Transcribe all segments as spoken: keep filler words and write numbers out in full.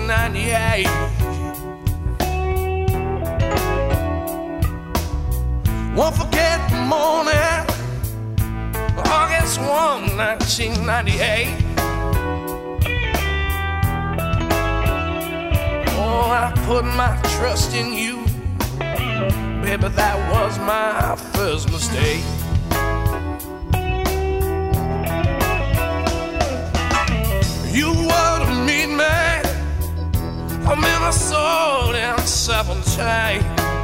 nineteen ninety-eight. Won't forget the morning, August first, nineteen ninety-eight. Oh, I put my trust in you, baby, that was my first mistake. You were to meet me, I'm in a soul in seventeen.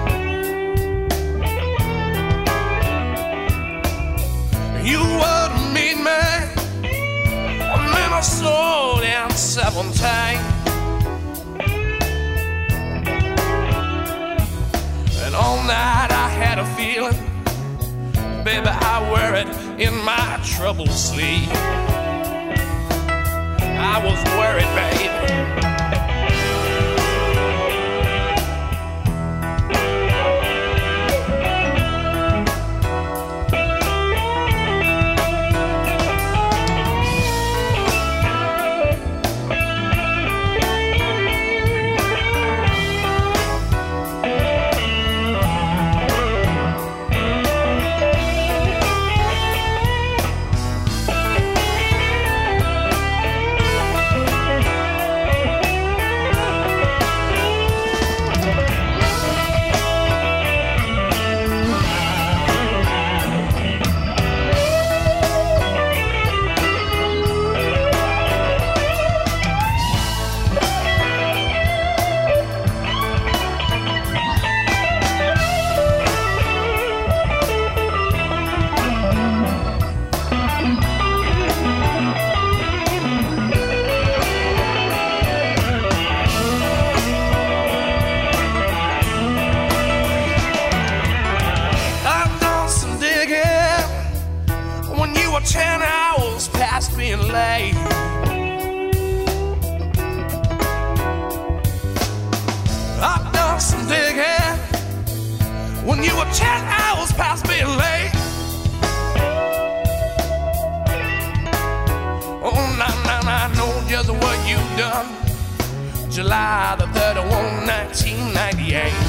You were to meet me, I'm in a soul in seventeen. And all night I had a feeling, baby, I wear it in my troubled sleep. I was worried, baby. Ten hours past being late. I've done some digging when you were ten hours past being late. Oh, now, now, now, I know just what you've done. July the thirty-first, nineteen ninety-eight.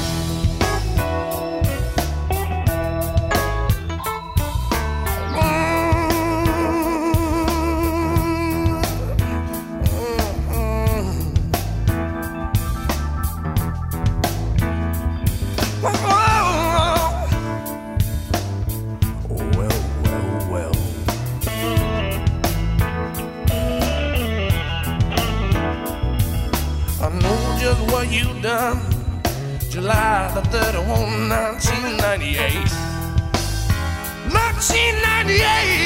What you done, July the thirty-first, nineteen ninety-eight. nineteen ninety-eight.